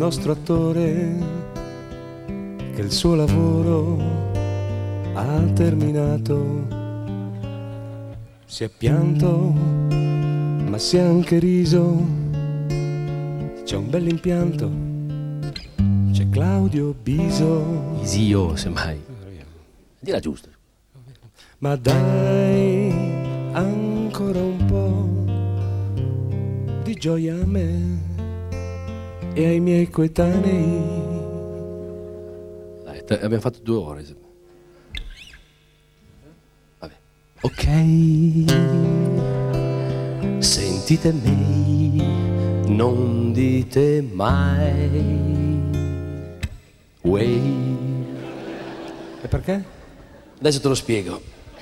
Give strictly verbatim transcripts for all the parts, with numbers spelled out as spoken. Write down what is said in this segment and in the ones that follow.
nostro attore che il suo lavoro ha terminato. Si è pianto, ma si è anche riso. C'è un bell'impianto, c'è Claudio Biso. Isio, semmai. Dila giusto. Ma dai, ancora un po' di gioia a me e ai miei coetanei. Dai, te- abbiamo fatto due ore. Vabbè. Ok. Sentite me, non dite mai. Way. E perché? Adesso te lo spiego.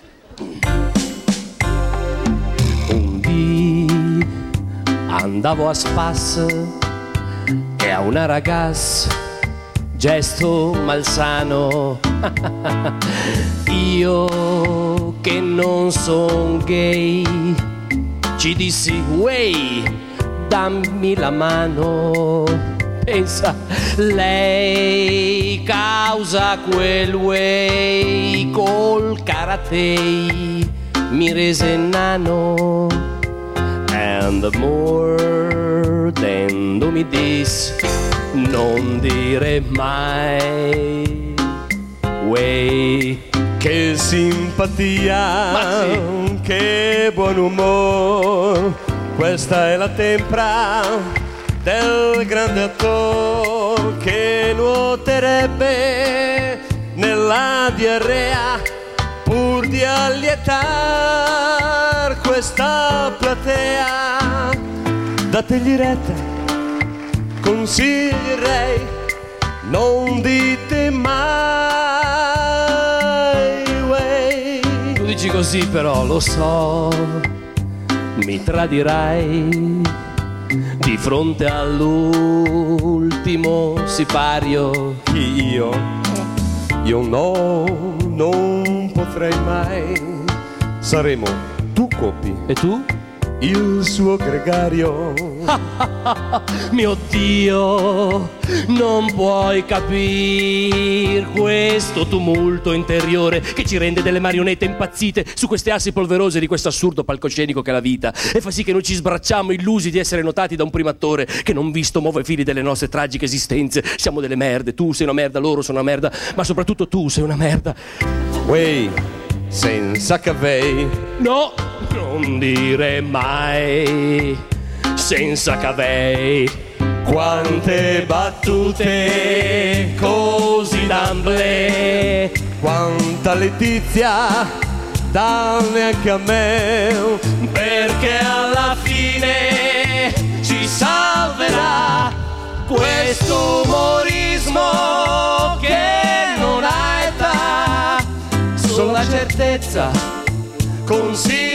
Un dì andavo a Spas e a una ragazza, gesto malsano. Io che non son gay ci dissi: wey, dammi la mano. Pensa, lei causa quel way col karate mi rese nano. And the more than do me this, non dire mai way. Che simpatia, Ma sì. che buon umore, questa è la tempra del grande attore che nuoterebbe nella diarrea pur di allietar questa platea. Dategli retta, consiglierei, non dite mai way. Tu dici così però, lo so, mi tradirai di fronte all'ultimo sipario. Io, io no, non potrei mai. Saremo tu Coppi E tu? il suo gregario. Mio Dio, non puoi capire questo tumulto interiore che ci rende delle marionette impazzite su queste assi polverose di questo assurdo palcoscenico che è la vita, e fa sì che noi ci sbracciamo illusi di essere notati da un primo attore che, non visto, muove i fili delle nostre tragiche esistenze. Siamo delle merde, tu sei una merda, loro sono una merda, ma soprattutto tu sei una merda. Wey, senza cavei. No, non dire mai senza cavei. Quante battute così d'amblè, quanta letizia danne anche a me, Perché alla fine ci salverà questo umorismo che non ha età. Solo la certezza consiglio